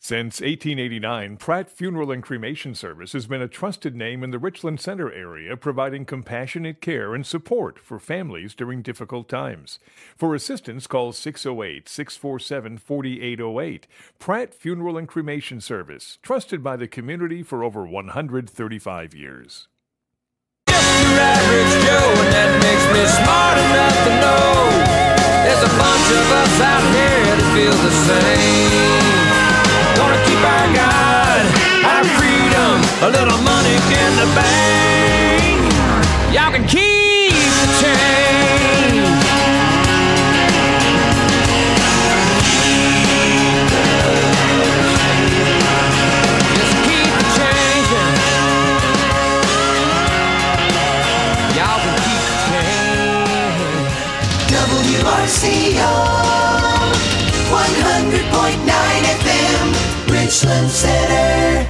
Since 1889, Pratt Funeral and Cremation Service has been a trusted name in the Richland Center area, providing compassionate care and support for families during difficult times. For assistance, call 608-647-4808. Pratt Funeral and Cremation Service, trusted by the community for over 135 years. Just your average Joe, and that makes me smart enough to know there's a bunch of us out here that feel the same. Gonna keep our God, our freedom, a little money in the bank. Y'all can keep the change. Just keep the change. Y'all can keep the change. WRCO 100.9 FM, Richland Center.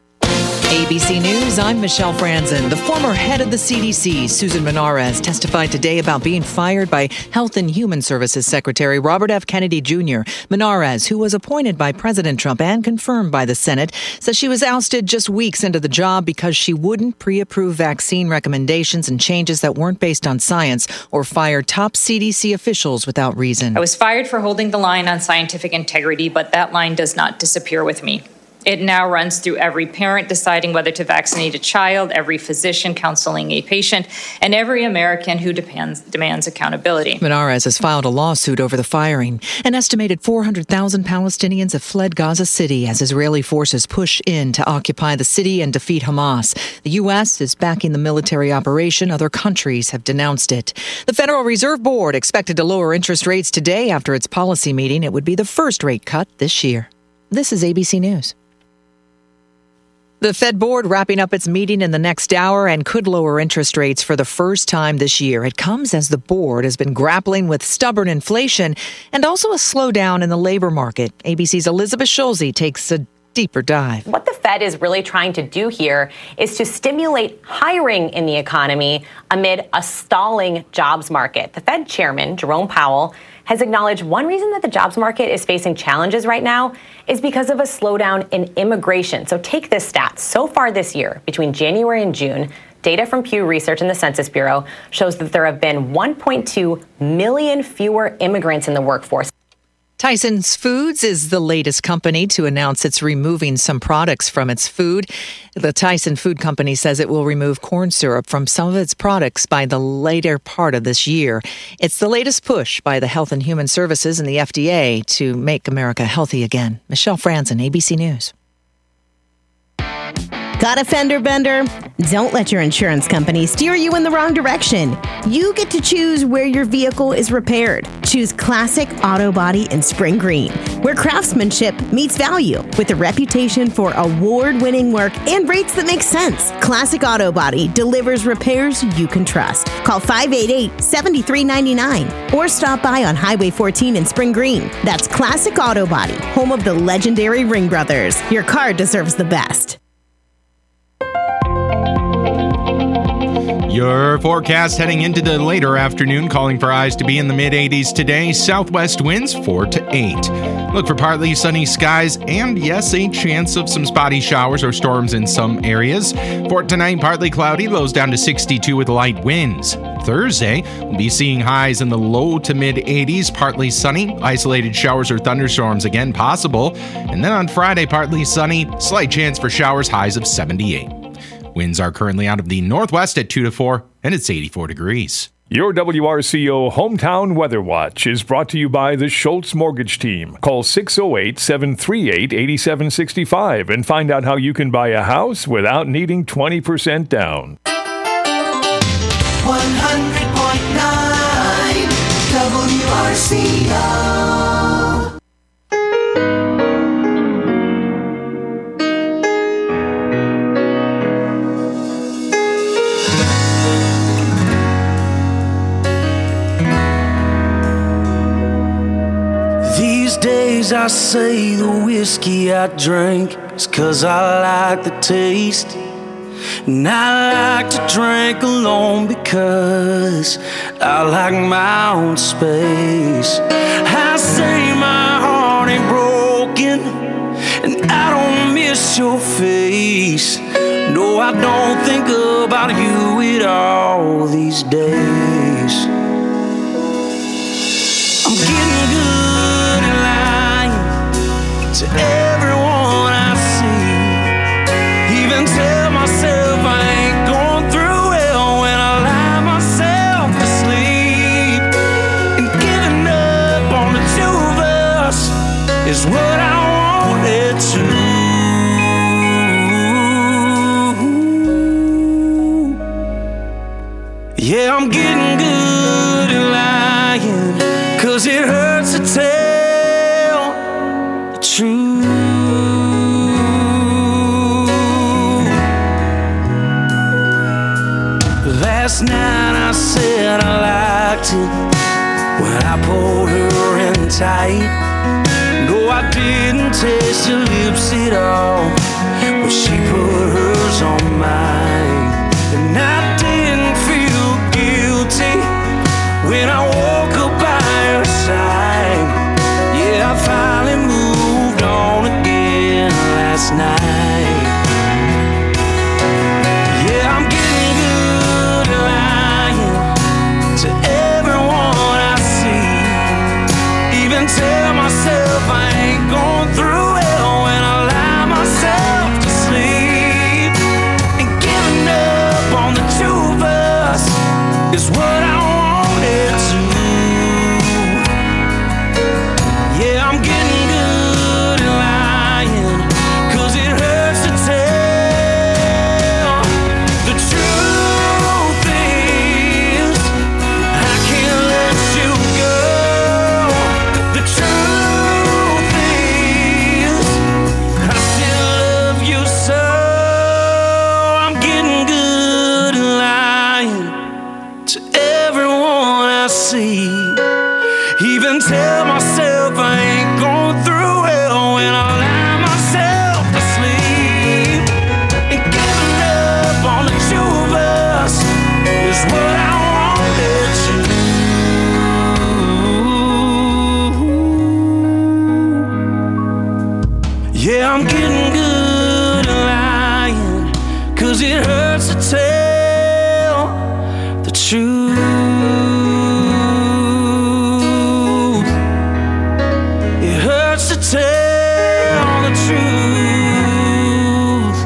ABC News, I'm Michelle Franzen. The former head of the CDC, Susan Menares, testified today about being fired by Health and Human Services Secretary Robert F. Kennedy Jr. Menares, who was appointed by President Trump and confirmed by the Senate, says she was ousted just weeks into the job because she wouldn't pre-approve vaccine recommendations and changes that weren't based on science or fire top CDC officials without reason. I was fired for holding the line on scientific integrity, but that line does not disappear with me. It now runs through every parent deciding whether to vaccinate a child, every physician counseling a patient, and every American who demands accountability. Menares has filed a lawsuit over the firing. An estimated 400,000 Palestinians have fled Gaza City as Israeli forces push in to occupy the city and defeat Hamas. The U.S. is backing the military operation. Other countries have denounced it. The Federal Reserve Board expected to lower interest rates today after its policy meeting. It would be the first rate cut this year. This is ABC News. The Fed board wrapping up its meeting in the next hour and could lower interest rates for the first time this year. It comes as the board has been grappling with stubborn inflation and also a slowdown in the labor market. ABC's Elizabeth Schulze takes a deeper dive. What the Fed is really trying to do here is to stimulate hiring in the economy amid a stalling jobs market. The Fed chairman, Jerome Powell, has acknowledged one reason that the jobs market is facing challenges right now is because of a slowdown in immigration. So take this stat. So far this year, between January and June, data from Pew Research and the Census Bureau shows that there have been 1.2 million fewer immigrants in the workforce. Tyson Foods is the latest company to announce it's removing some products from its food. The Tyson Food Company says it will remove corn syrup from some of its products by the later part of this year. It's the latest push by the Health and Human Services and the FDA to make America healthy again. Michelle Franzen, ABC News. Got a fender bender? Don't let your insurance company steer you in the wrong direction. You get to choose where your vehicle is repaired. Choose Classic Auto Body in Spring Green, where craftsmanship meets value with a reputation for award-winning work and rates that make sense. Classic Auto Body delivers repairs you can trust. Call 588-7399 or stop by on Highway 14 in Spring Green. That's Classic Auto Body, home of the legendary Ring Brothers. Your car deserves the best. Your forecast heading into the later afternoon, calling for highs to be in the mid-80s today. Southwest winds 4 to 8. Look for partly sunny skies and, yes, a chance of some spotty showers or storms in some areas. For tonight, partly cloudy, lows down to 62 with light winds. Thursday, we'll be seeing highs in the low to mid-80s, partly sunny. Isolated showers or thunderstorms again possible. And then on Friday, partly sunny, slight chance for showers, highs of 78. Winds are currently out of the northwest at 2 to 4, and it's 84 degrees. Your WRCO Hometown Weather Watch is brought to you by the Schultz Mortgage Team. Call 608-738-8765 and find out how you can buy a house without needing 20% down. 100.9 WRCO. Days I say the whiskey I drink is 'cause I like the taste. And I like to drink alone because I like my own space. I say my heart ain't broken, and I don't miss your face. No, I don't think about you at all these days. I'm getting good at lying to everyone I see. Even tell myself I ain't going through hell when I lie myself to sleep. And giving up on the two of us is what I wanted to. Yeah, I'm getting good at lying, 'cause it hurts to tell the truth. Last night I said I liked it when I pulled her in tight. No, I didn't taste your lips at all when she put hers on mine. And I didn't feel guilty when I woke up by her side. Yeah, I finally moved on again last night. Yeah, I'm getting good at lying to everyone I see. Even tell myself I ain't going through hell when I lie myself to sleep. And giving up on the two of us is what I wanted to. Yeah, I'm getting good at lying, 'cause it hurts to tell. The truth is, I can't let you go. The truth is, I still love you so. I'm getting good at lying to everyone I see. Even tell myself I ain't going through hell when I lie myself to sleep. And giving up on the two of us is what I wanted to. Yeah, I'm getting good at lying, 'cause it hurts to tell the truth. It hurts to tell the truth.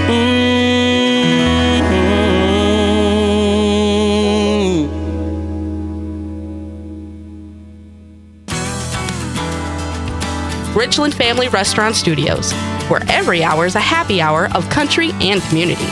Richland Family Restaurant Studios, where every hour is a happy hour of country and community.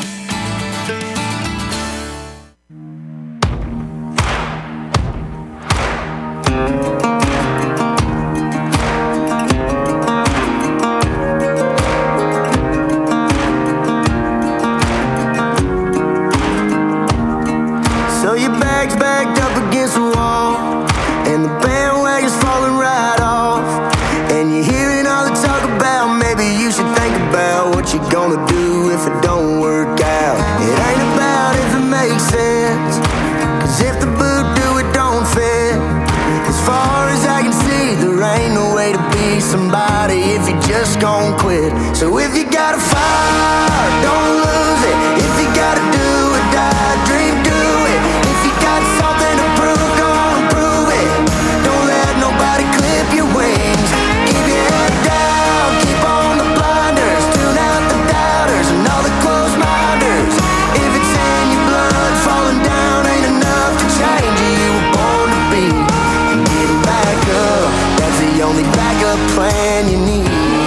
So your bag's backed up against the wall, and the bandwagon's falling right off. And you're hearing all the talk about maybe you should think about what you're gonna do if it don't work out. It ain't about if it makes sense, 'cause if the boot do, it don't fit. As far as I can see, there ain't no way to be somebody if you just gon' quit. So if you got a fire, don't lose it. If you gotta do or die, dream, do it. If you got something to prove, go on and prove it. Don't let nobody clip your wings. Keep your head down, keep on the blinders. Tune out the doubters and all the closed minders. If it's in your blood, falling down ain't enough to change who you were born to be. And getting back up, that's the only backup plan you need.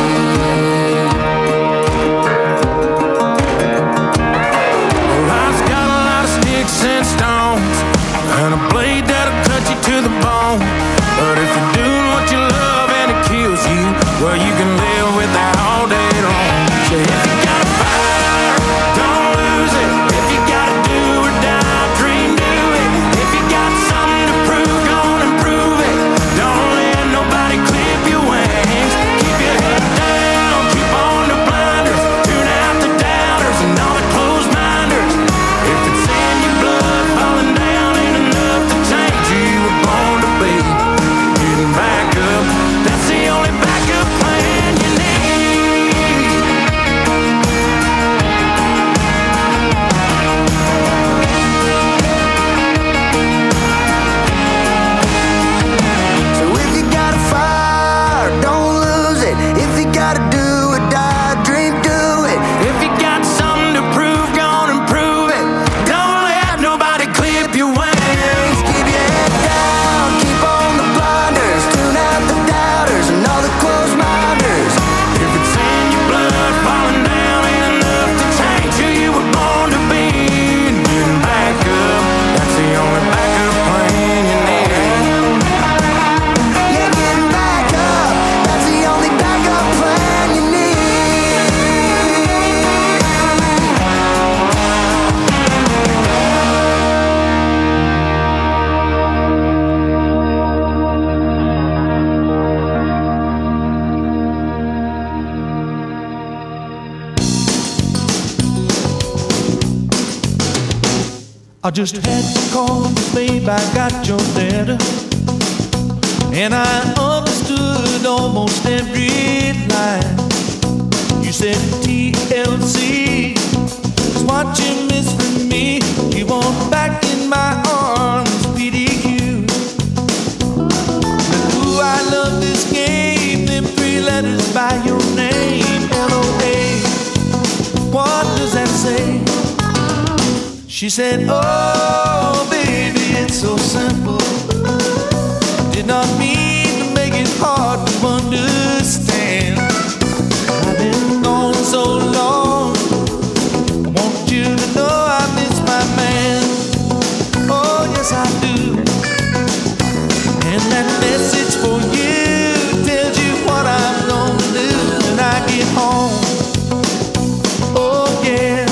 Life's got a lot of sticks and stones, and a blade that'll cut you to the bone. But if you're doing what you love and it kills you, well, you can live with that all day long. So if you got a fire, don't lose it. If you gotta do or die, dream, do it. If you got something to prove, go on and prove it. Don't let nobody clip your wings. Keep your head down, keep on the blinders. Tune out the doubters and all the closed minders. If it's in your blood, falling down ain't enough to change who you were born to be. Getting back up, that's the only backup plan you need. I just had to call, babe, I got your letter. And I understood almost every line. You said TLC is what you miss from me. You want back in my arms, PDQ. And ooh, I love this game, them 3 letters by your name, LOA. What does that say? She said, oh, baby, it's so simple. Did not mean to make it hard to understand. I've been gone so long. I want you to know I miss my man. Oh, yes, I do. And that message for you tells you what I'm gonna do when I get home. Oh, yeah.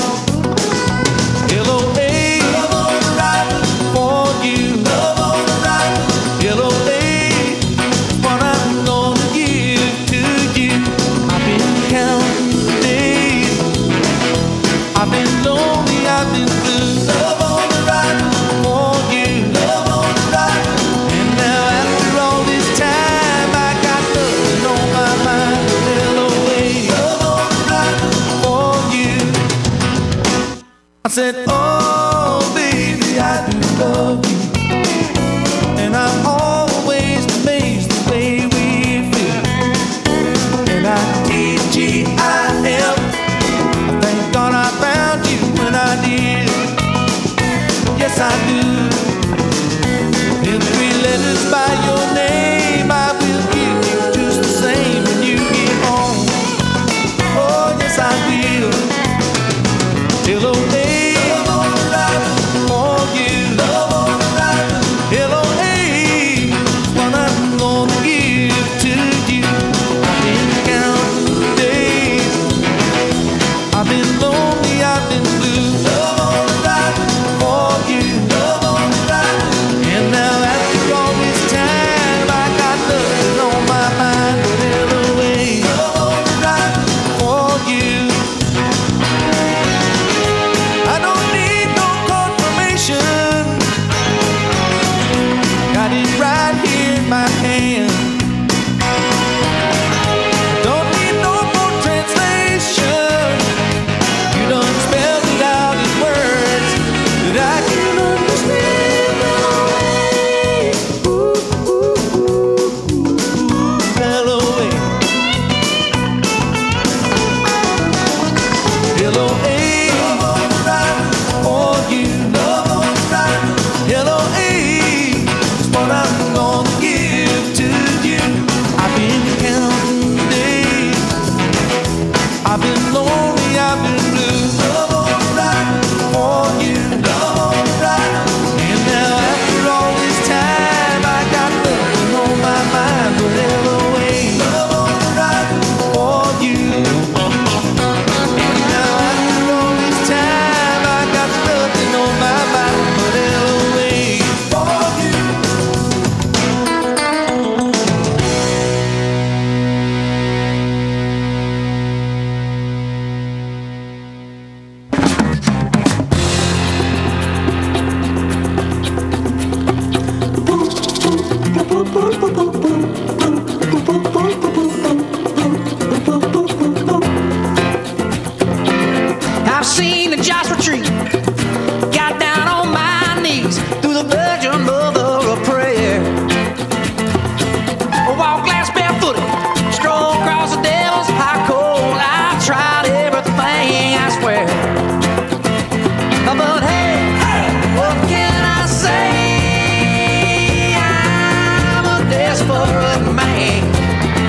I said, oh, baby, I do love you. And I'm always amazed the way we feel. And I TGIF, I thank God I found you when I did. Yes, I do. In 3 letters by your name, I will give you just the same when you get home. Oh, yes, I will. Hello,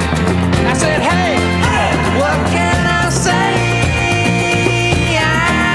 I said, hey, what can I say?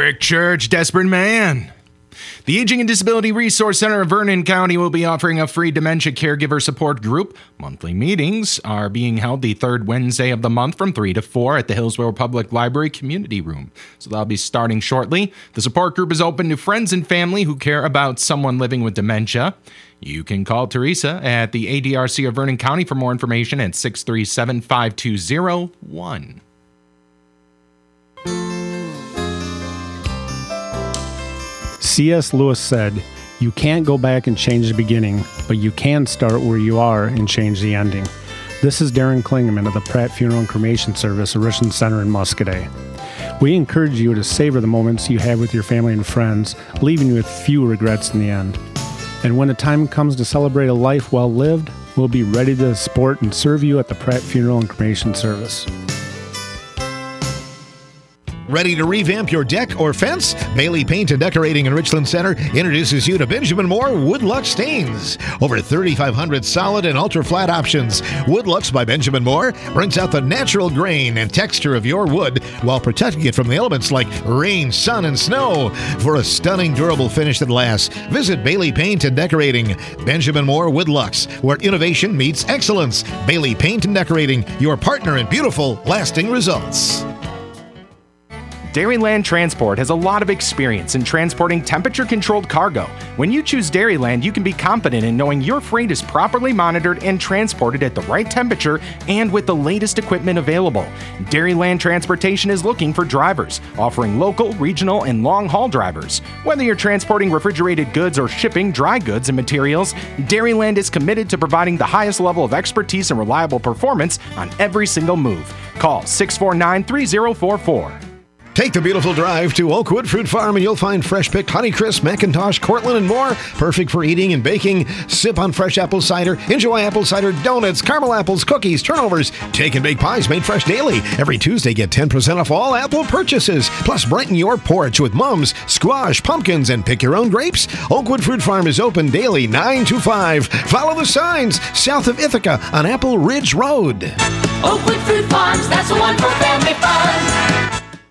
Brick Church, Desperate Man. The Aging and Disability Resource Center of Vernon County will be offering a free dementia caregiver support group. Monthly meetings are being held the third Wednesday of the month from 3 to 4 at the Hillsborough Public Library Community Room. So that'll be starting shortly. The support group is open to friends and family who care about someone living with dementia. You can call Teresa at the ADRC of Vernon County for more information at 637-5201. C.S. Lewis said, "You can't go back and change the beginning, but you can start where you are and change the ending." This is Darren Klingeman of the Pratt Funeral and Cremation Service, Richland Center in Muscadet. We encourage you to savor the moments you have with your family and friends, leaving you with few regrets in the end. And when the time comes to celebrate a life well lived, we'll be ready to support and serve you at the Pratt Funeral and Cremation Service. Ready to revamp your deck or fence? Bailey Paint and Decorating in Richland Center introduces you to Benjamin Moore Woodlux stains. Over 3,500 solid and ultra-flat options. Woodlux by Benjamin Moore brings out the natural grain and texture of your wood while protecting it from the elements like rain, sun, and snow. For a stunning, durable finish that lasts, visit Bailey Paint and Decorating. Benjamin Moore Woodlux, where innovation meets excellence. Bailey Paint and Decorating, your partner in beautiful, lasting results. Dairyland Transport has a lot of experience in transporting temperature-controlled cargo. When you choose Dairyland, you can be confident in knowing your freight is properly monitored and transported at the right temperature and with the latest equipment available. Dairyland Transportation is looking for drivers, offering local, regional, and long-haul drivers. Whether you're transporting refrigerated goods or shipping dry goods and materials, Dairyland is committed to providing the highest level of expertise and reliable performance on every single move. Call 649-3044. Take the beautiful drive to Oakwood Fruit Farm and you'll find fresh-picked Honeycrisp, McIntosh, Cortland, and more. Perfect for eating and baking. Sip on fresh apple cider. Enjoy apple cider donuts, caramel apples, cookies, turnovers. Take and bake pies made fresh daily. Every Tuesday, get 10% off all apple purchases. Plus, brighten your porch with mums, squash, pumpkins, and pick your own grapes. Oakwood Fruit Farm is open daily 9 to 5. Follow the signs south of Ithaca on Apple Ridge Road. Oakwood Fruit Farms, that's the one for family fun.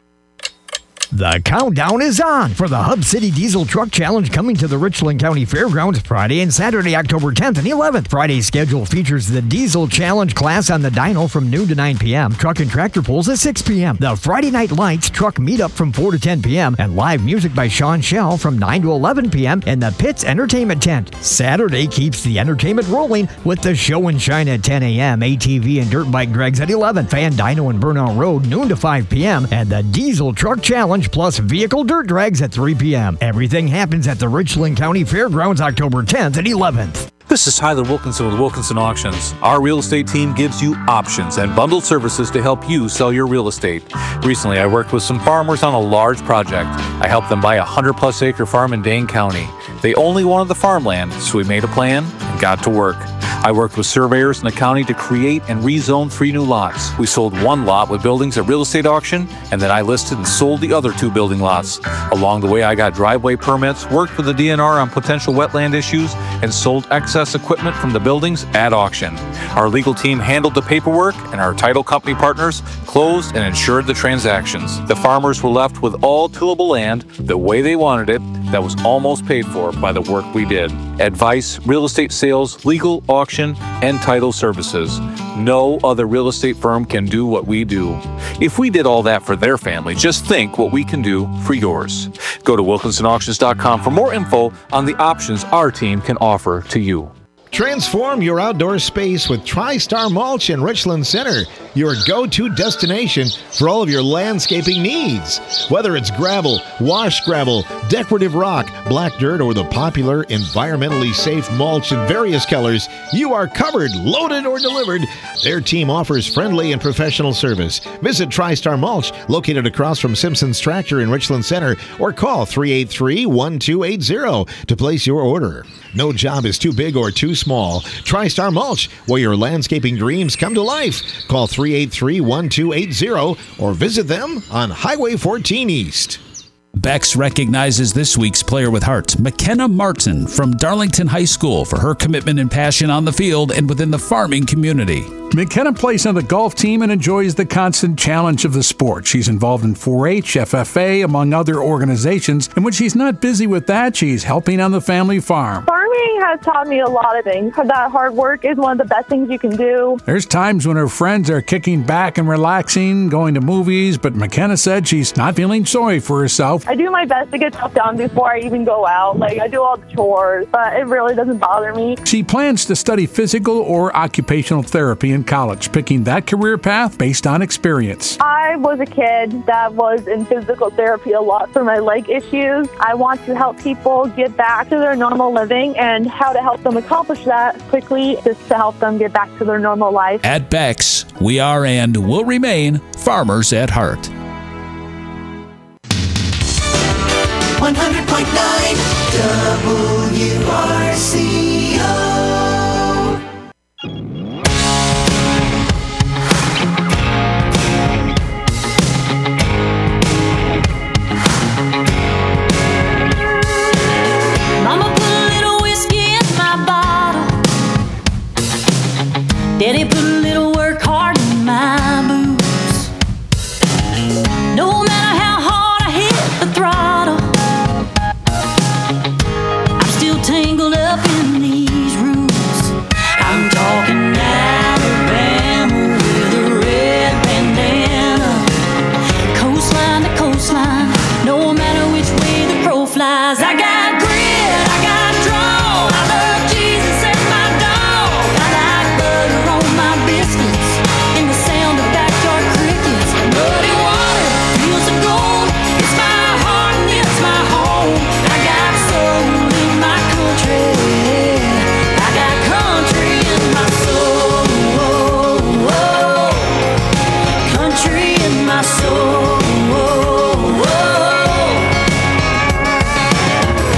The countdown is on for the Hub City Diesel Truck Challenge coming to the Richland County Fairgrounds Friday and Saturday, October 10th and 11th. Friday's schedule features the Diesel Challenge class on the dyno from noon to 9 p.m., truck and tractor pulls at 6 p.m., the Friday Night Lights truck meetup from 4 to 10 p.m., and live music by Sean Shell from 9 to 11 p.m. in the Pitts Entertainment Tent. Saturday keeps the entertainment rolling with the Show and Shine at 10 a.m., ATV and dirt bike drags at 11, Fan Dyno and Burnout Road noon to 5 p.m., and the Diesel Truck Challenge plus vehicle dirt drags at 3 p.m. Everything happens at the Richland County Fairgrounds October 10th and 11th. This is Tyler Wilkinson with Wilkinson Auctions. Our real estate team gives you options and bundled services to help you sell your real estate. Recently, I worked with some farmers on a large project. I helped them buy a 100-plus acre farm in Dane County. They only wanted the farmland, so we made a plan and got to work. I worked with surveyors in the county to create and rezone 3 new lots. We sold 1 lot with buildings at real estate auction, and then I listed and sold the other 2 building lots. Along the way, I got driveway permits, worked with the DNR on potential wetland issues, and sold excess equipment from the buildings at auction. Our legal team handled the paperwork, and our title company partners closed and insured the transactions. The farmers were left with all tillable land the way they wanted it that was almost paid for by the work we did. Advice, real estate sales, legal, auction, and title services. No other real estate firm can do what we do. If we did all that for their family, just think what we can do for yours. Go to WilkinsonAuctions.com for more info on the options our team can offer to you. Transform your outdoor space with TriStar Mulch in Richland Center, your go-to destination for all of your landscaping needs. Whether it's gravel, wash gravel, decorative rock, black dirt, or the popular environmentally safe mulch in various colors, you are covered, loaded, or delivered. Their team offers friendly and professional service. Visit TriStar Mulch, located across from Simpson's Tractor in Richland Center, or call 383-1280 to place your order. No job is too big or too small. TriStar Mulch, where your landscaping dreams come to life. Call 383-1280 or visit them on Highway 14 East. Bex recognizes this week's player with heart, McKenna Martin from Darlington High School, for her commitment and passion on the field and within the farming community. McKenna plays on the golf team and enjoys the constant challenge of the sport. She's involved in 4-H, FFA, among other organizations, and when she's not busy with that, she's helping on the family farm. Farming has taught me a lot of things. That hard work is one of the best things you can do. There's times when her friends are kicking back and relaxing, going to movies, but McKenna said she's not feeling sorry for herself. I do my best to get stuff done before I even go out. I do all the chores, but it really doesn't bother me. She plans to study physical or occupational therapy in college, picking that career path based on experience. I was a kid that was in physical therapy a lot for my leg issues. I want to help people get back to their normal living and how to help them accomplish that quickly, just to help them get back to their normal life. At Bex, we are and will remain farmers at heart. 100.9 WRCO. Daddy put a little work hard in my boots. No matter how hard I hit the throttle, I'm still tangled up in these roots. I'm talking Alabama with a red bandana, coastline to coastline, no matter which way the crow flies. I got grit, I got draw, I love Jesus and my dog. I like butter on my biscuits and the sound of backyard crickets. Muddy water, fields of gold, it's my heart and it's my home. I got soul in my country, I got country in my soul, country in my soul.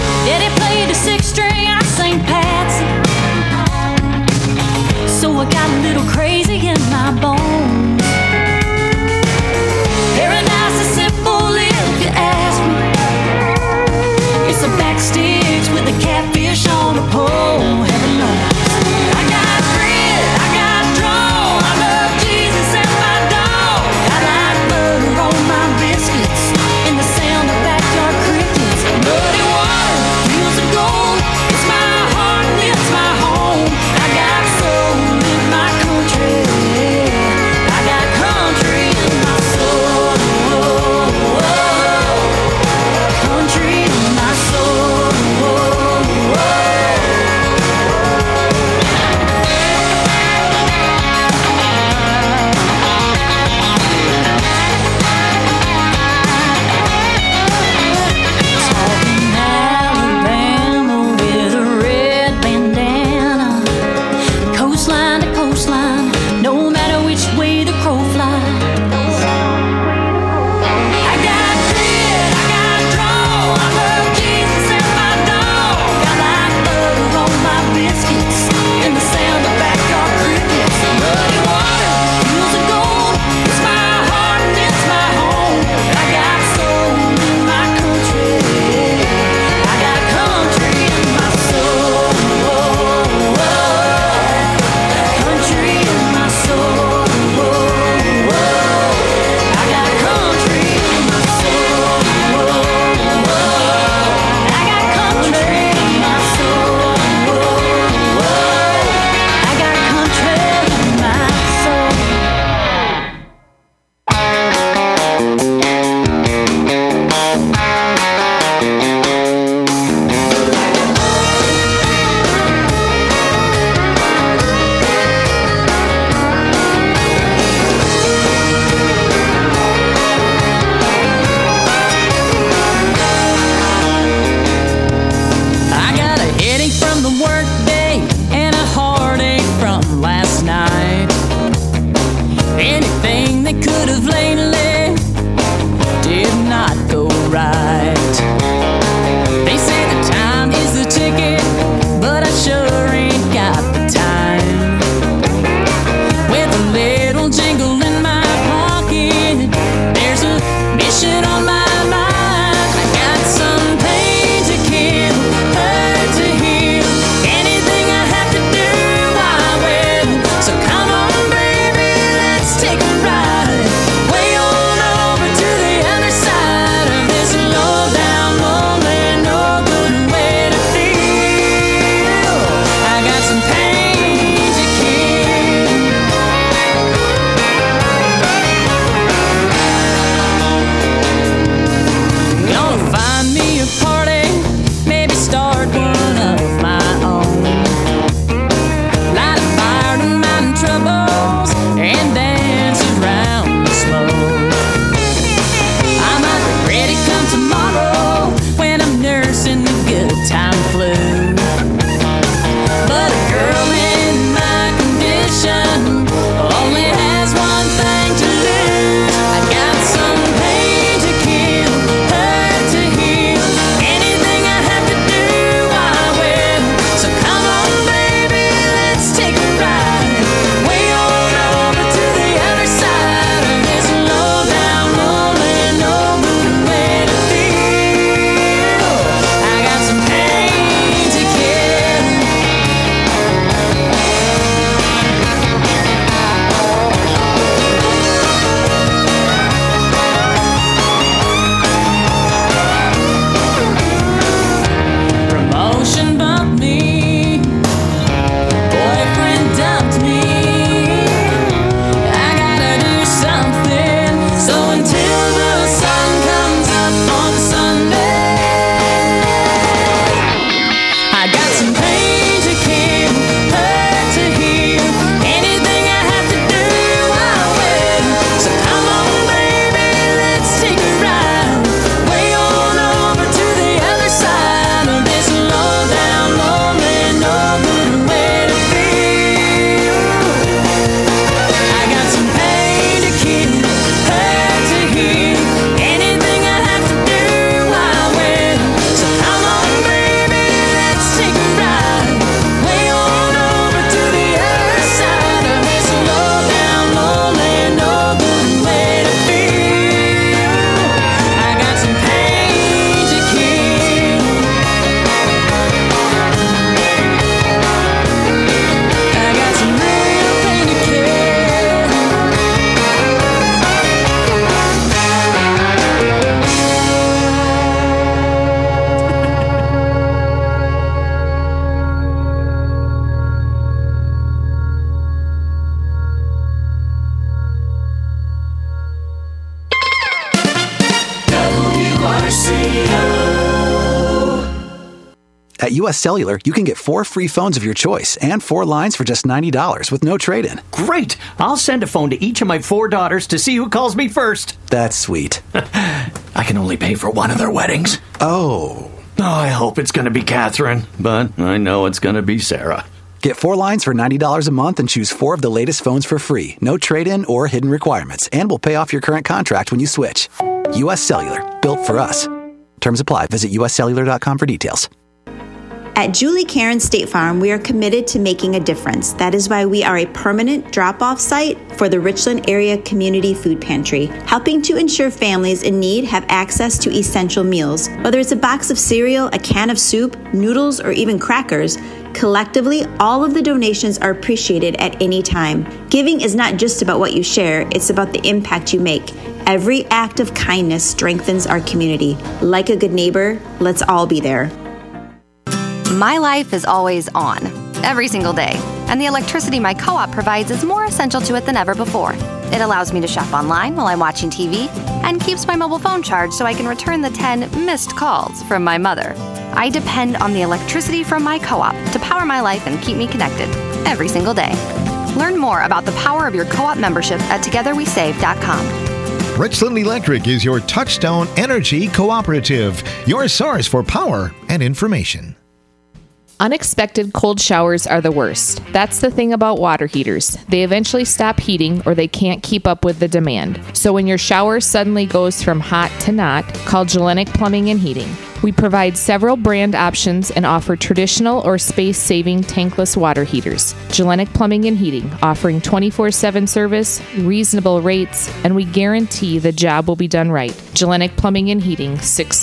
At U.S. Cellular, you can get 4 free phones of your choice and 4 lines for just $90 with no trade-in. Great! I'll send a phone to each of my 4 daughters to see who calls me first. That's sweet. I can only pay for one of their weddings. Oh, I hope it's going to be Catherine, but I know it's going to be Sarah. Get 4 lines for $90 a month and choose 4 of the latest phones for free. No trade-in or hidden requirements. And we'll pay off your current contract when you switch. U.S. Cellular. Built for us. Terms apply. Visit uscellular.com for details. At Julie Karen State Farm, we are committed to making a difference. That is why we are a permanent drop-off site for the Richland Area Community Food Pantry, helping to ensure families in need have access to essential meals. Whether it's a box of cereal, a can of soup, noodles, or even crackers, collectively, all of the donations are appreciated at any time. Giving is not just about what you share, it's about the impact you make. Every act of kindness strengthens our community. Like a good neighbor, let's all be there. My life is always on, every single day, and the electricity my co-op provides is more essential to it than ever before. It allows me to shop online while I'm watching TV and keeps my mobile phone charged so I can return the 10 missed calls from my mother. I depend on the electricity from my co-op to power my life and keep me connected every single day. Learn more about the power of your co-op membership at togetherwesave.com. Richland Electric is your touchstone energy cooperative, your source for power and information. Unexpected cold showers are the worst. That's the thing about water heaters. They eventually stop heating or they can't keep up with the demand. So when your shower suddenly goes from hot to not, call Gellenic Plumbing and Heating. We provide several brand options and offer traditional or space-saving tankless water heaters. Gellenic Plumbing and Heating, offering 24/7 service, reasonable rates, and we guarantee the job will be done right. Gellenic Plumbing and Heating,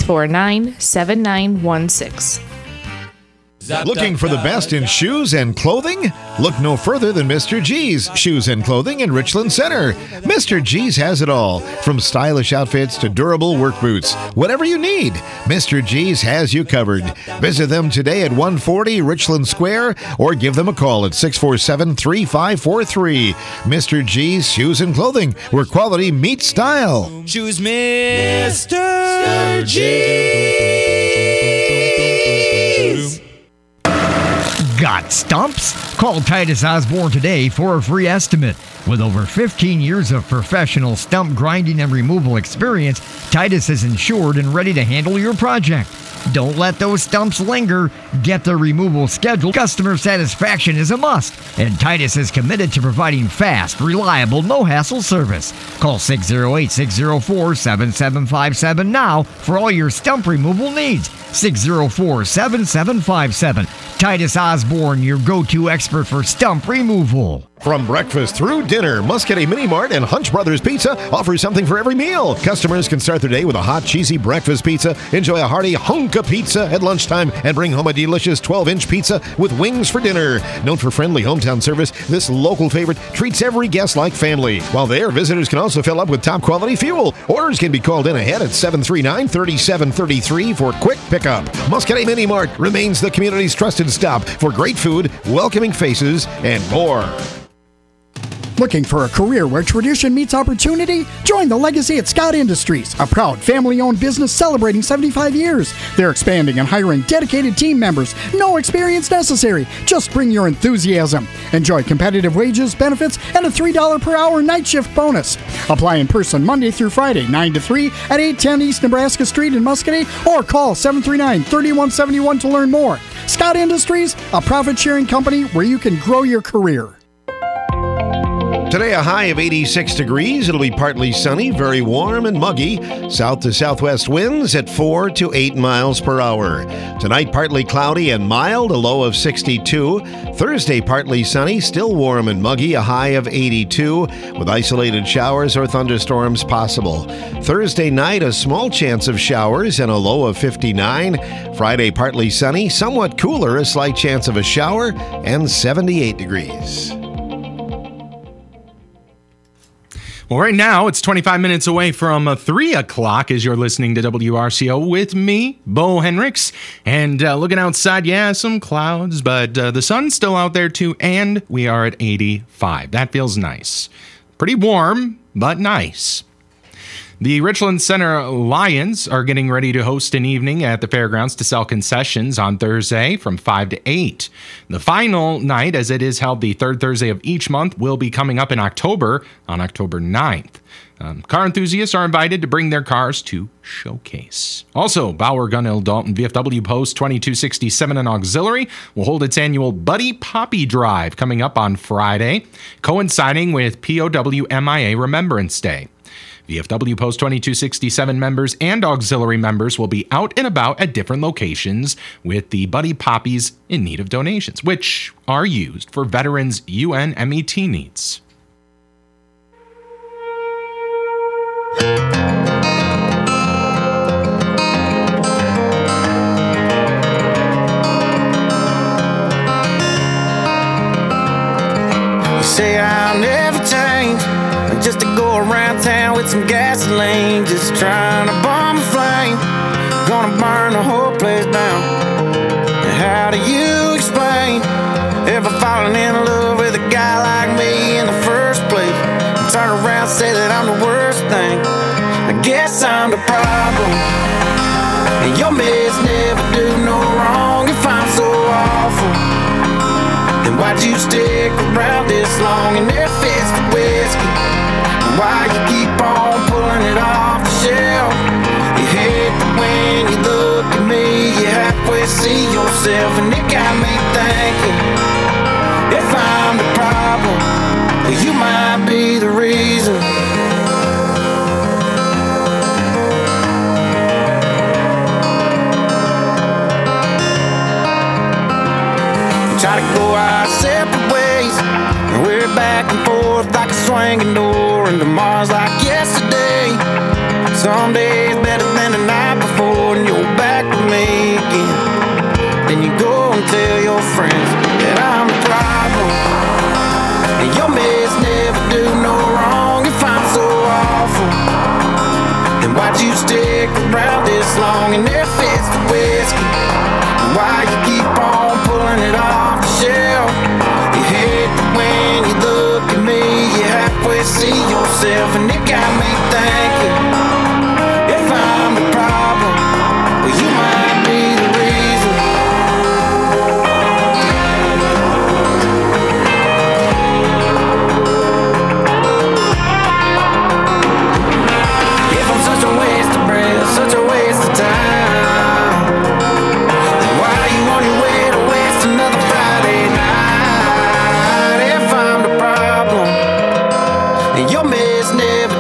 649-7916. Looking for the best in shoes and clothing? Look no further than Mr. G's Shoes and Clothing in Richland Center. Mr. G's has it all, from stylish outfits to durable work boots. Whatever you need, Mr. G's has you covered. Visit them today at 140 Richland Square or give them a call at 647-3543. Mr. G's Shoes and Clothing, where quality meets style. Choose Mr. G's. Got stumps? Call Titus Osborne today for a free estimate. With over 15 years of professional stump grinding and removal experience, Titus is insured and ready to handle your project. Don't let those stumps linger. Get the removal scheduled. Customer satisfaction is a must, and Titus is committed to providing fast, reliable, no-hassle service. Call 608-604-7757 now for all your stump removal needs. 604-7757. Titus Osborne, your go-to expert for stump removal. From breakfast through dinner, Muscatine Mini Mart and Hunch Brothers Pizza offer something for every meal. Customers can start their day with a hot, cheesy breakfast pizza, enjoy a hearty hunk of pizza at lunchtime, and bring home a delicious 12-inch pizza with wings for dinner. Known for friendly hometown service, this local favorite treats every guest like family. While there, visitors can also fill up with top-quality fuel. Orders can be called in ahead at 739-3733 for quick pickup. Muscatine Mini Mart remains the community's trusted stop for great food, welcoming faces, and more. Looking for a career where tradition meets opportunity? Join the Legacy at Scott Industries, a proud family-owned business celebrating 75 years. They're expanding and hiring dedicated team members. No experience necessary. Just bring your enthusiasm. Enjoy competitive wages, benefits, and a $3 per hour night shift bonus. Apply in person Monday through Friday, 9 to 3 at 810 East Nebraska Street in Muscatine, or call 739-3171 to learn more. Scott Industries, a profit-sharing company where you can grow your career. Today, a high of 86 degrees. It'll be partly sunny, very warm and muggy. South to southwest winds at 4 to 8 miles per hour. Tonight, partly cloudy and mild, a low of 62. Thursday, partly sunny, still warm and muggy, a high of 82, with isolated showers or thunderstorms possible. Thursday night, a small chance of showers and a low of 59. Friday, partly sunny, somewhat cooler, a slight chance of a shower, and 78 degrees. Well, right now, it's 25 minutes away from 3 o'clock as you're listening to WRCO with me, Bo Henricks. And looking outside, some clouds, but the sun's still out there too, and we are at 85. That feels nice. Pretty warm, but nice. The Richland Center Lions are getting ready to host an evening at the fairgrounds to sell concessions on Thursday from 5 to 8. The final night, as it is held the third Thursday of each month, will be coming up in October on October 9th. Car enthusiasts are invited to bring their cars to showcase. Also, Bauer Gunhill Dalton VFW Post 2267 and Auxiliary will hold its annual Buddy Poppy Drive coming up on Friday, coinciding with POW-MIA Remembrance Day. VFW Post 2267 members and auxiliary members will be out and about at different locations with the Buddy Poppies in need of donations, which are used for veterans' UNMET needs. You say I'll never change, just to go around town with some gasoline, just trying to bomb a flame, gonna burn the whole place down. And how do you explain ever falling in love with a guy like me in the first place? And turn around and say that I'm the worst thing. I guess I'm the problem, and your mess never do no wrong. If I'm so awful, then why'd you stick around this long and there fits the whiskey? And why you keep on pulling it off the shelf? You hate that when you look at me, you halfway see yourself, and it got me thinking, if I'm the problem, you might be the reason. Try to go our separate ways, and we're back and forth like a swinging door, and tomorrow's like yesterday. Some days better than the night before, and you're back with me again. Then you go and tell your friends that I'm the problem, and your mess never do no wrong. If I'm so awful, then why'd you stick around this long and there fits the whiskey? And why you keep on pulling it off the shelf? You hate that when you look at me, you halfway see yourself, and it got me thinking, if I'm the problem, well, you might be the reason. If I'm such a waste of breath, such a waste of time, then why are you on your way to waste another Friday night? If I'm the problem, and your mess never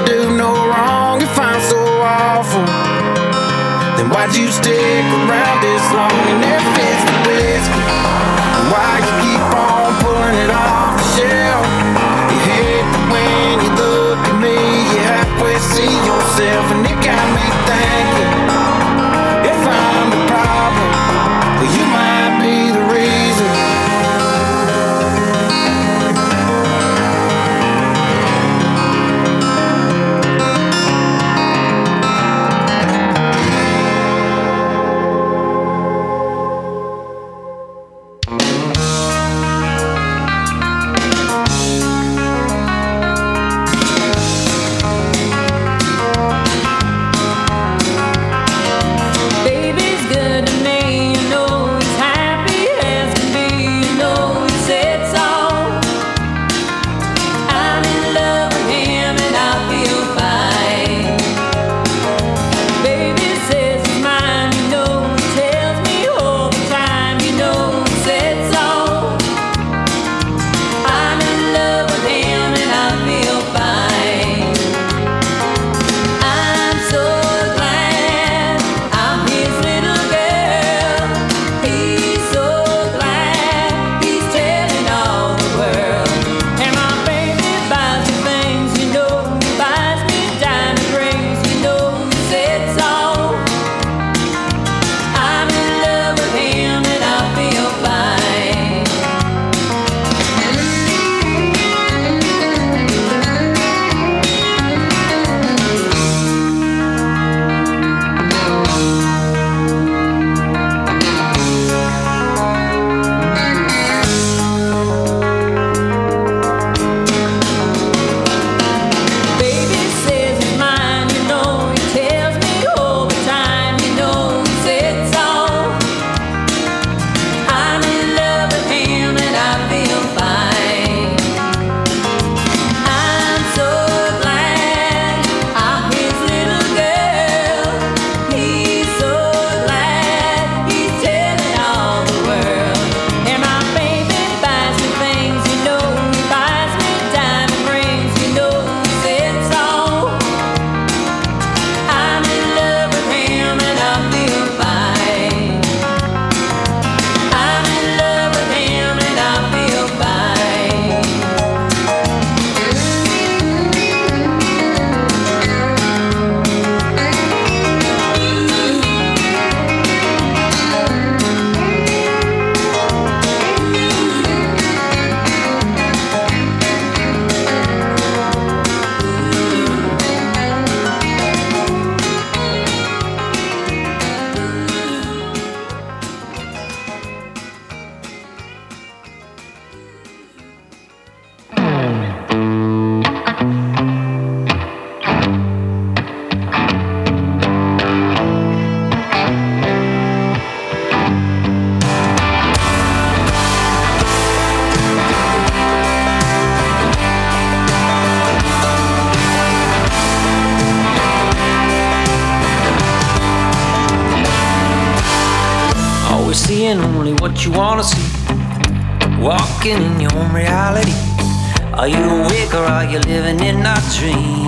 always seeing only what you wanna see, walking in your own reality. Are you awake or are you living in a dream?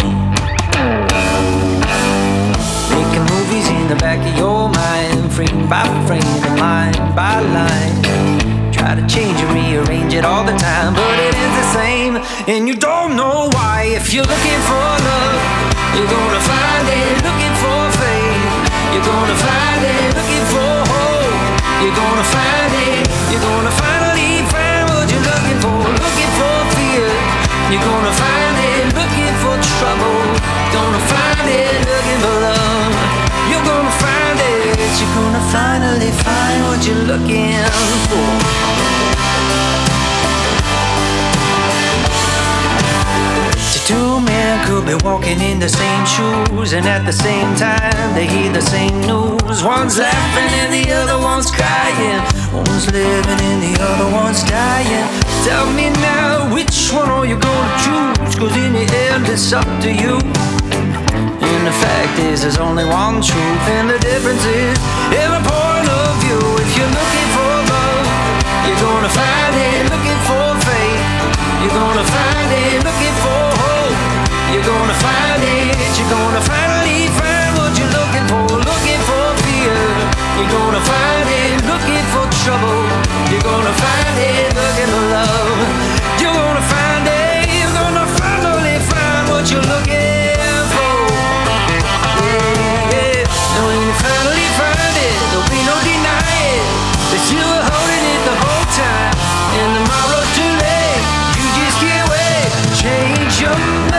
Making movies in the back of your mind, frame by frame and line by line. Try to change and rearrange it all the time, but it is the same, and you don't know why. If you're looking for love, you're gonna find it. Looking for faith, you're gonna find it. Looking for hope, you're gonna find it. You're gonna finally find what you're looking for. Looking for fear, you're gonna find it. Looking for trouble, gonna find it. Looking for love, you're gonna find it. You're gonna finally find what you're looking for. Two men could be walking in the same shoes, and at the same time they hear the same news. One's laughing and the other one's crying. One's living and the other one's dying. Tell me now, which one are you gonna choose? 'Cause in the end it's up to you. And the fact is there's only one truth, and the difference is every point of view. If you're looking for love, you're gonna find it. Looking for faith, you're gonna find it. Looking for hope, you're gonna find it. You're gonna finally find what you're looking for. Looking for fear, you're gonna find it. Looking for trouble, you're gonna find it. Looking for love, you're gonna find it. You're gonna finally find what you're looking for. Yeah. And when you finally find it, there'll be no denying that you were holding it the whole time. And tomorrow's too late, you just can't wait. Change your mind.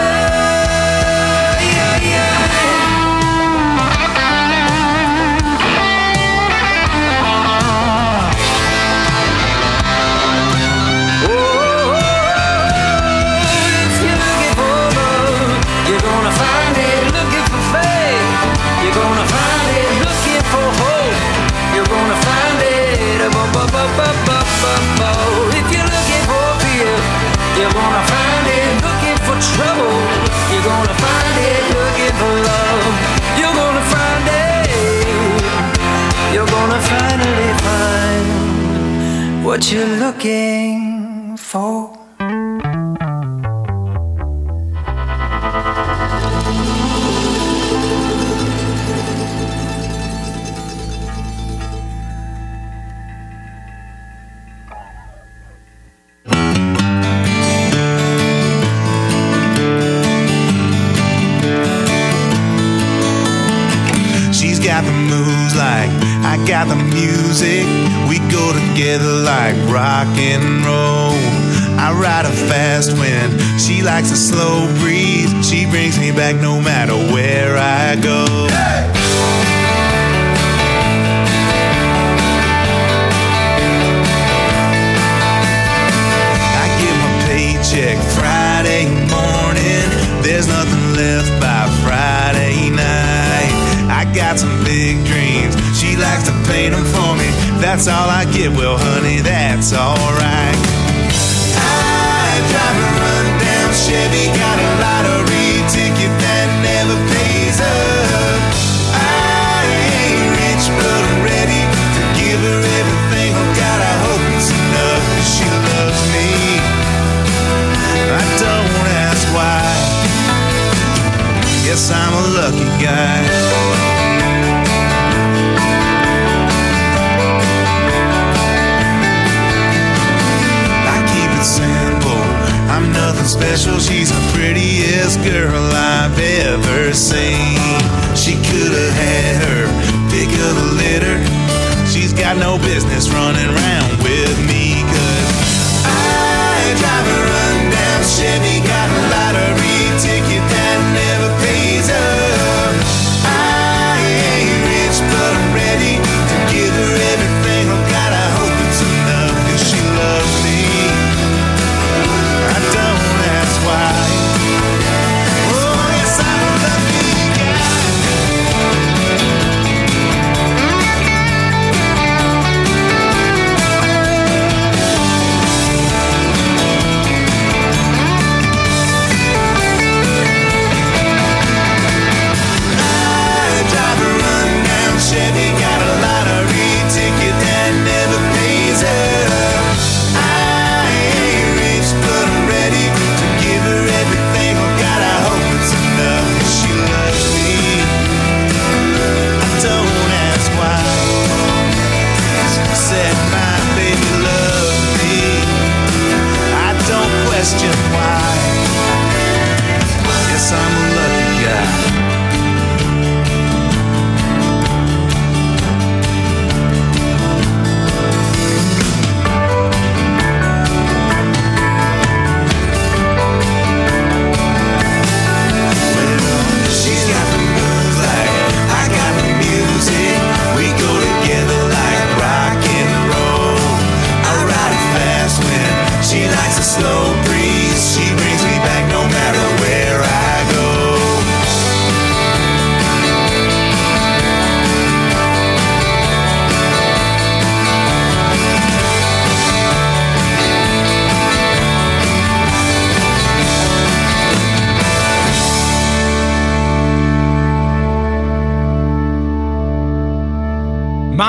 If you're looking for fear, you're gonna find it. Looking for trouble, you're gonna find it. Looking for love, you're gonna find it. You're gonna finally find what you're looking for. Got the moves like I got the music. We go together like rock and roll. I ride a fast wind, she likes a slow breeze. She brings me back no matter where I go. Hey! I get my paycheck Friday morning. There's nothing left by Friday night. I got some big dreams, she likes to paint them for me. That's all I get, well honey, that's alright. I drive a rundown Chevy, got a lottery ticket that never pays up. I ain't rich but I'm ready to give her everything. Oh God, I hope it's enough, 'cause she loves me. I don't ask why, guess I'm a lucky guy. I'm nothing special, she's the prettiest girl I've ever seen. She could have had her pick of the litter. She's got no business running around with me, 'cause I drive a rundown Chevy, got a lottery ticket that never pays up. I ain't rich but I'm ready to give her everything. Oh God, I hope it's enough, 'cause she loves me. I don't ask why. Oh, yes, I'm a lucky guy.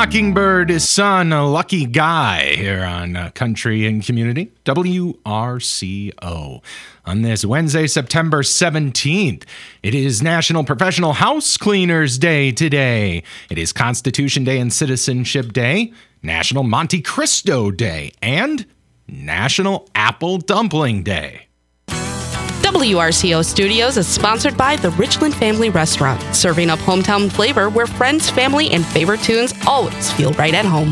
Mockingbird's son, a lucky guy, here on Country and Community, WRCO. On this Wednesday, September 17th, it is National Professional House Cleaners Day today. It is Constitution Day and Citizenship Day, National Monte Cristo Day, and National Apple Dumpling Day. WRCO Studios is sponsored by the Richland Family Restaurant, serving up hometown flavor where friends, family, and favorite tunes always feel right at home.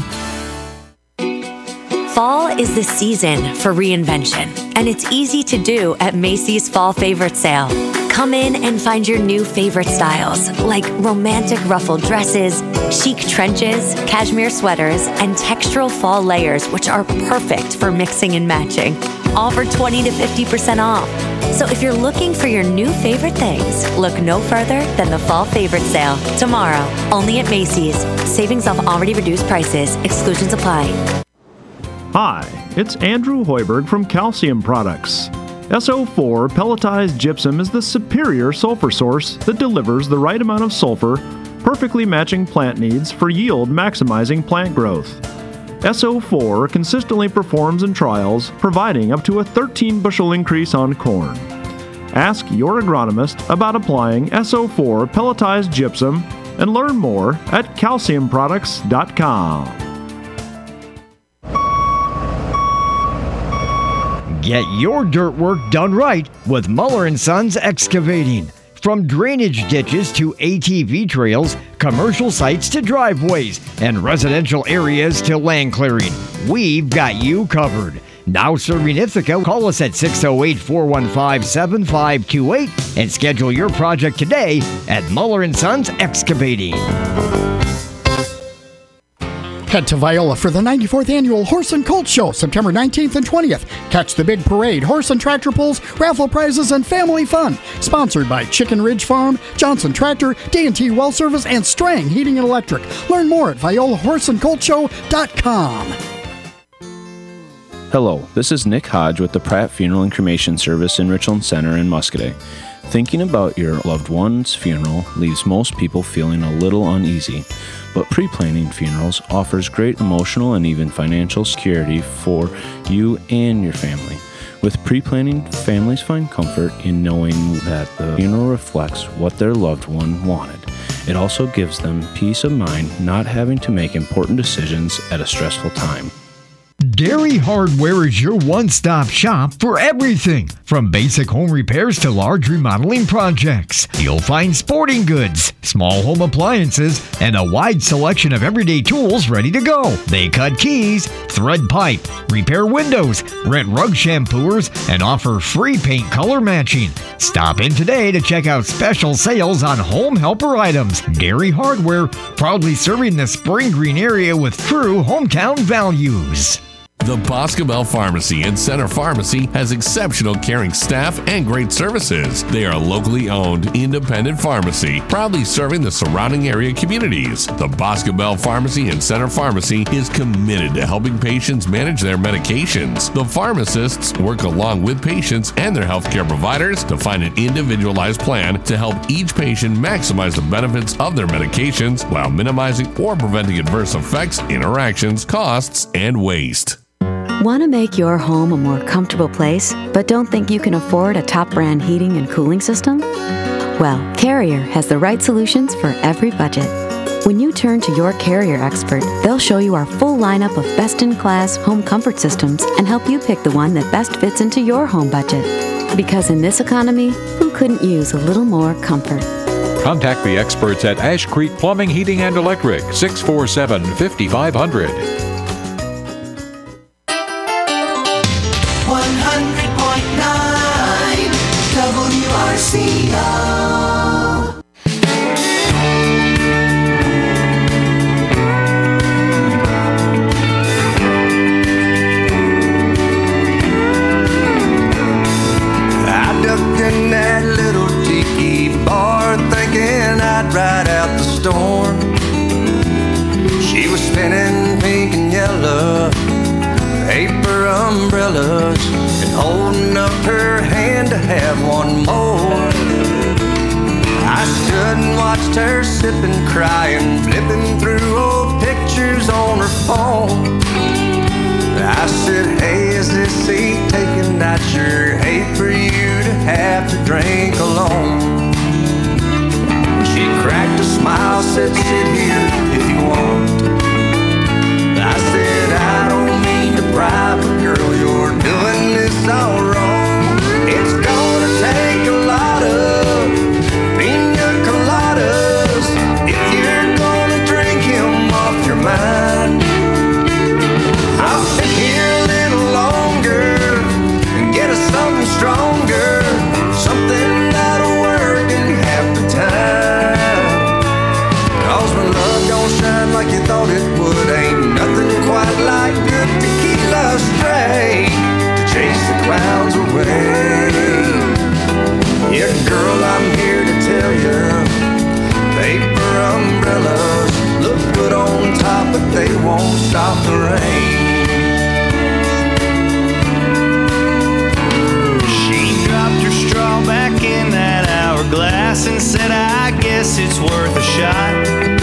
Fall is the season for reinvention, and it's easy to do at Macy's Fall Favorite Sale. Come in and find your new favorite styles, like romantic ruffled dresses, chic trenches, cashmere sweaters, and textural fall layers, which are perfect for mixing and matching. All for 20 to 50% off. So if you're looking for your new favorite things, look no further than the Fall Favorite Sale. Tomorrow, only at Macy's. Savings off already reduced prices. Exclusions apply. Hi, it's Andrew Hoiberg from Calcium Products. SO4 pelletized gypsum is the superior sulfur source that delivers the right amount of sulfur, perfectly matching plant needs for yield maximizing plant growth. SO4 consistently performs in trials, providing up to a 13 bushel increase on corn. Ask your agronomist about applying SO4 pelletized gypsum and learn more at calciumproducts.com. Get your dirt work done right with Muller & Sons Excavating. From drainage ditches to ATV trails, commercial sites to driveways, and residential areas to land clearing, we've got you covered. Now serving Ithaca, call us at 608-415-7528 and schedule your project today at Muller & Sons Excavating. Head to Viola for the 94th Annual Horse and Colt Show, September 19th and 20th. Catch the big parade, horse and tractor pulls, raffle prizes, and family fun. Sponsored by Chicken Ridge Farm, Johnson Tractor, D&T Well Service, and Strang Heating and Electric. Learn more at violahorseandcoltshow.com. Hello, this is Nick Hodge with the Pratt Funeral and Cremation Service in Richland Center in Muscoda. Thinking about your loved one's funeral leaves most people feeling a little uneasy, but pre-planning funerals offers great emotional and even financial security for you and your family. With pre-planning, families find comfort in knowing that the funeral reflects what their loved one wanted. It also gives them peace of mind not having to make important decisions at a stressful time. Dairy Hardware is your one-stop shop for everything, from basic home repairs to large remodeling projects. You'll find sporting goods, small home appliances, and a wide selection of everyday tools ready to go. They cut keys, thread pipe, repair windows, rent rug shampooers, and offer free paint color matching. Stop in today to check out special sales on home helper items. Dairy Hardware, proudly serving the Spring Green area with true hometown values. The Boscobel Pharmacy and Center Pharmacy has exceptional caring staff and great services. They are a locally owned, independent pharmacy, proudly serving the surrounding area communities. The Boscobel Pharmacy and Center Pharmacy is committed to helping patients manage their medications. The pharmacists work along with patients and their healthcare providers to find an individualized plan to help each patient maximize the benefits of their medications while minimizing or preventing adverse effects, interactions, costs, and waste. Want to make your home a more comfortable place, but don't think you can afford a top brand heating and cooling system? Well, Carrier has the right solutions for every budget. When you turn to your Carrier expert, they'll show you our full lineup of best-in-class home comfort systems and help you pick the one that best fits into your home budget. Because in this economy, who couldn't use a little more comfort? Contact the experts at Ash Creek Plumbing, Heating, and Electric, 647-5500. 100.9 WRCO. I ducked in that little tiki bar thinking I'd ride out the storm. She was spinning pink and yellow paper umbrellas and holding up her hand to have one more. I stood and watched her sipping, crying, flipping through old pictures tears on her phone. I said, hey, is this seat taken? I'd sure hate for you to have to drink alone. She cracked a smile, said, sit here if you want. I said, I don't mean to pry, but girl, you're doing this all wrong. It's gonna take a lot of pina coladas if you're gonna drink him off your mind. I'll sit here a little longer and get us something stronger, something that'll work in half the time. 'Cause when love don't shine like you thought it would, ain't nothing quite like good tequila straight to chase the clouds away. Yeah, girl, I'm here to tell you, paper umbrellas look good on top, but they won't stop the rain. She dropped her straw back in that hourglass and said, I guess it's worth a shot.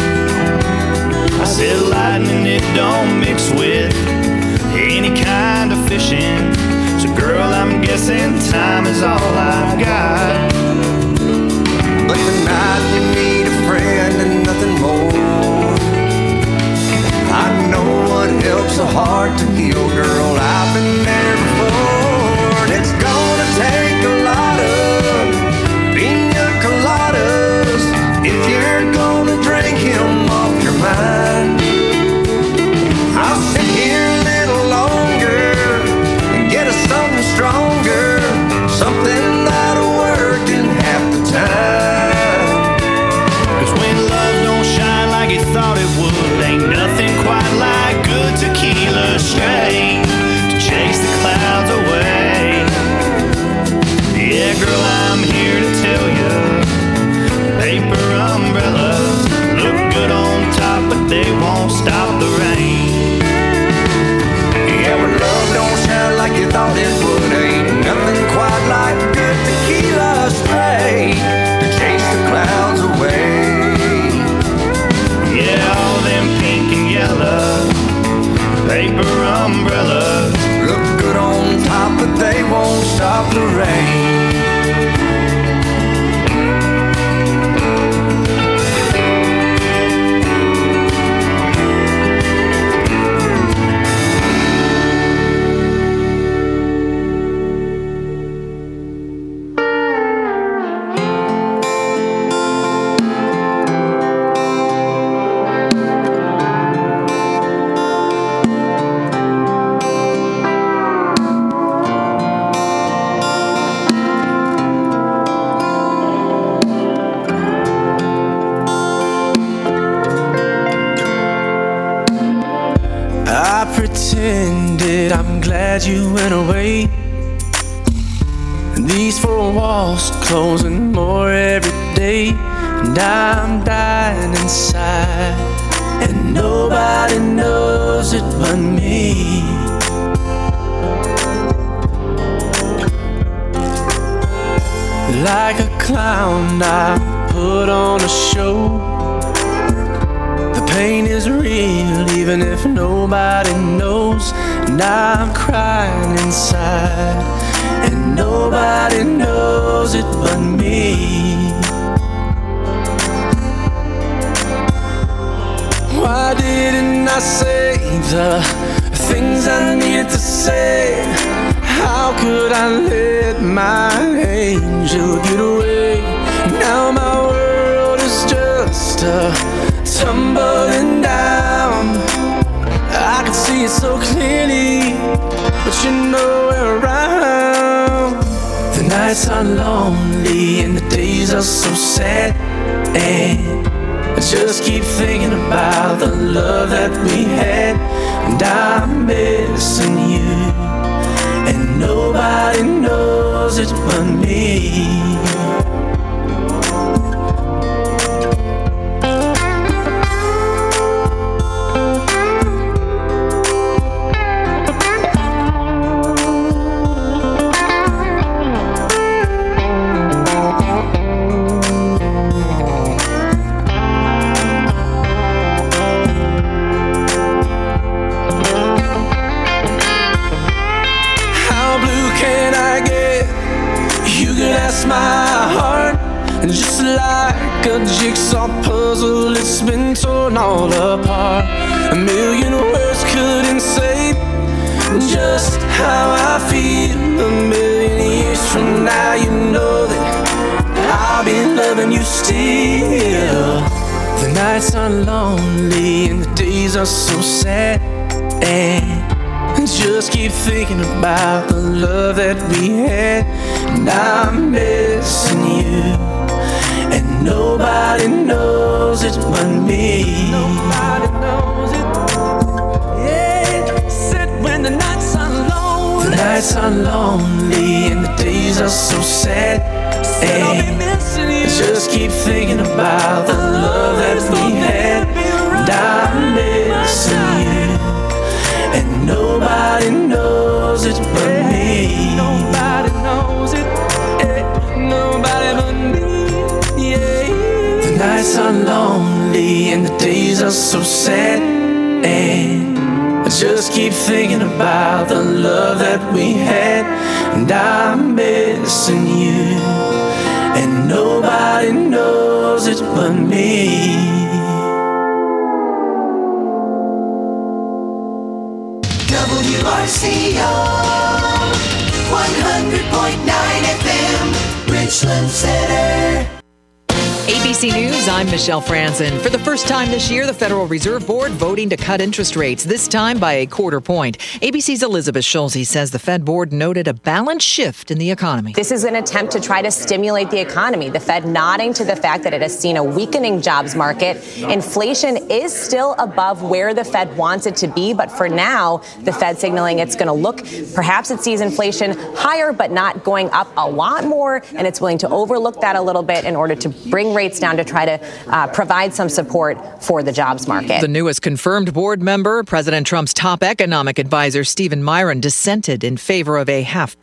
I said, lightning, it don't mix with any kind of fishing. So girl, I'm guessing time is all I've got. But tonight you need a friend and nothing more. I know what helps a heart to heal, girl, I've been there before. And it's gonna take a lot of pina coladas if you're gonna drink him off your mind. I'll sit here a little longer and get us something stronger, something that'll work in half the time. 'Cause when love don't shine like you thought it would, ain't nothing quite like good tequila straight to chase the clouds away. Yeah, girl, I'm here to tell you, paper umbrellas look good on top, but they won't stop the rain. Yeah, when love don't shine like you thought it would, ain't nothing quite like good tequila straight to chase the clouds away. Yeah, all them pink and yellow paper umbrellas look good on top, but they won't stop the rain. I'm glad you went away. These four walls closing more every day, and I'm dying inside, and nobody knows it but me. Like a clown, I put on a show. The pain is real, even if nobody knows. And I'm crying inside, and nobody knows it but me. Why didn't I say the things I needed to say? How could I let my angel get away? Now my world is just tumbling down. I can see it so clearly, but you're nowhere around. The nights are lonely and the days are so sad, and I just keep thinking about the love that we had. And I'm missing you, and nobody knows it but me. that's been torn all apart. A million words couldn't say just how I feel. A million years from now, you know that I'll be loving you still. The nights are lonely and the days are so sad, and just keep thinking about the love that we had. And I'm missing you, and nobody knows it but me. Nobody knows it. Yeah, said when the nights are lonely. The nights are lonely and the days are so sad. And just keep thinking about the love that we had. And I'm missing you, and nobody knows it but me. Nobody knows it, yeah. Nobody but me, yeah. The nights are lonely and the days are so sad, and I just keep thinking about the love that we had. And I'm missing you, and nobody knows it but me. WRCO 100.9 FM, Richland Center. ABC News, I'm Michelle Franzen. For the first time this year, the Federal Reserve Board voting to cut interest rates, this time by a quarter point. ABC's Elizabeth Schulze says the Fed Board noted a balanced shift in the economy. This is an attempt to try to stimulate the economy. The Fed nodding to the fact that it has seen a weakening jobs market. Inflation is still above where the Fed wants it to be, but for now, the Fed signaling it's going to look, perhaps it sees inflation higher, but not going up a lot more, and it's willing to overlook that a little bit in order to bring rates down to try to provide some support for the jobs market. The newest confirmed board member, President Trump's top economic advisor, Stephen Miron, dissented in favor of a half